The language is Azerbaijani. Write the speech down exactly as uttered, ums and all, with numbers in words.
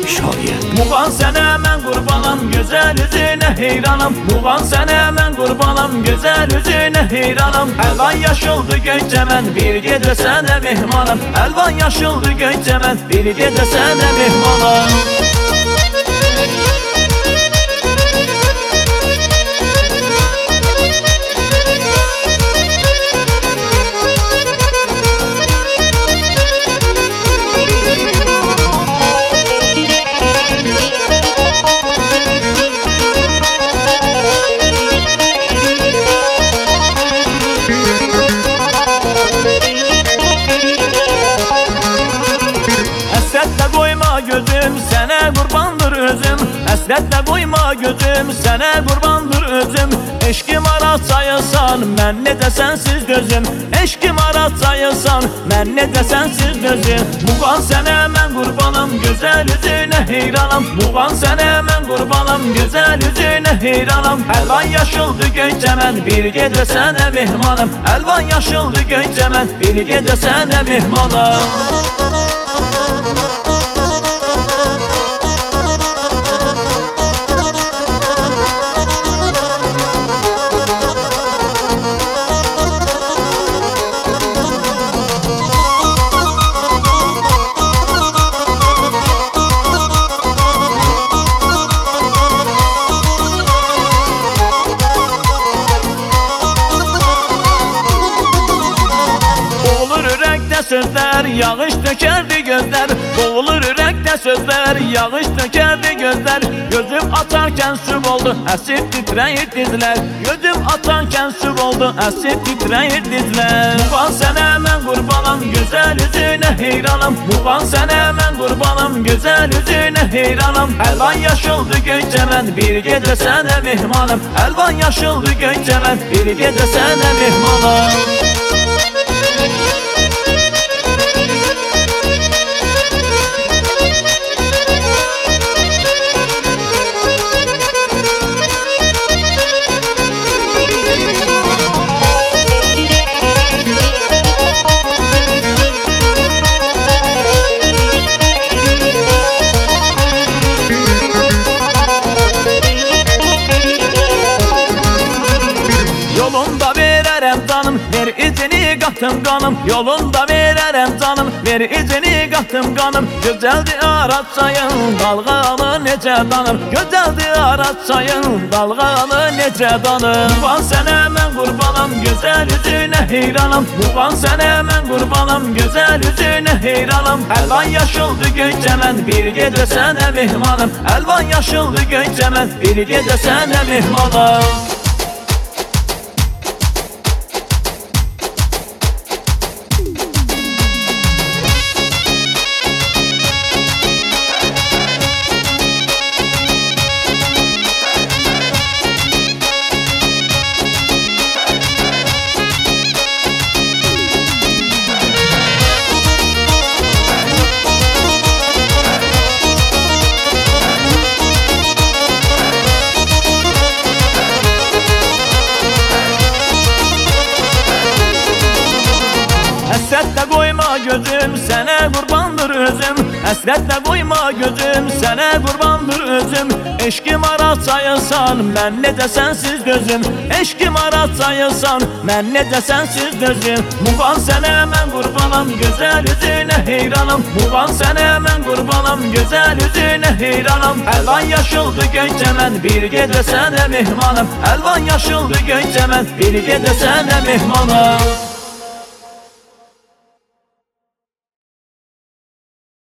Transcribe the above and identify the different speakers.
Speaker 1: şayət.
Speaker 2: Muğan sənə mən qurbanam, gözəl üzünə heyranam. Muğan sənə mən qurbanam, gözəl üzünə heyranam. Əlvan yaşıldı göy çəmən, bir gecə sənə mehmanam. Əlvan yaşıldı göy çəmən, bir gecə sənə mehmanam. Həsrətlə qoyma gözüm, sənə qurbandır özüm. Həsrətlə qoyma gözüm, sənə qurbandır özüm. Eşkim ara sayılsan, mən necə sənsiz dözüm. Eşkim ara sayılsan, mən necə sənsiz dözüm. Muğan sənə mən qurbanam, gözəl üzünə heyranam. Muğan sənə mən qurbanam, gözəl üzünə heyranam. Əlvan yaşıldı göy çəmən, bir gecə sənə mehmanam. Əlvan yaşıldı göy çəmən, bir gecə sənə mehmanam. Sözler, yağış dökerdi gözler. Boğulur ürəkdə sözler, yağış dökerdi gözler. Gözüm atarken su oldu, əsib titrəyir dizlər. Gözüm atarken su oldu, əsib titrəyir dizlər. Muğan sənə mən qurbanam, gözəl üzünə heyranam. Muğan sənə mən qurbanam, gözəl üzünə heyranam. Əlvan yaşıldı göy çəmən, bir gecə sənə mehmanam. Əlvan yaşıldı göy çəmən, bir gecə sənə mehmanam. Yolunda verərəm canım, ver izini qatım qanım. Yolunda verərəm canım, ver izini qatım qanım. Gözəldir Araz çayın, dalğalı necə danır. Gözəldir Araz çayın, dalğalı necə danır. Muğan sənə mən qurbanam, gözəl üzünə heyranam. Muğan sənə mən qurbanam, gözəl üzünə heyranam. Əlvan yaşıldı göy çəmən, bir gecə sənə mehmanam. Əlvan yaşıldı göy çəmən, bir gecə sənə mehmanam. Həsrətlə qoyma gözüm, sənə qurbandır özüm. Həsrətlə qoyma gözüm, sənə qurbandır özüm. Eşkim ara sayılsan, mən necə sənsiz dözüm. Eşkim ara sayılsan, mən necə sənsiz dözüm. Muğan sənə mən qurbanam, gözəl üzünə heyranam. Muğan sənə mən qurbanam, gözəl üzünə heyranam. Əlvan yaşıldı göy çəmən, bir gecə sənə mehmanam. Əlvan yaşıldı göy çəmən, bir gecə sənə mehmanam.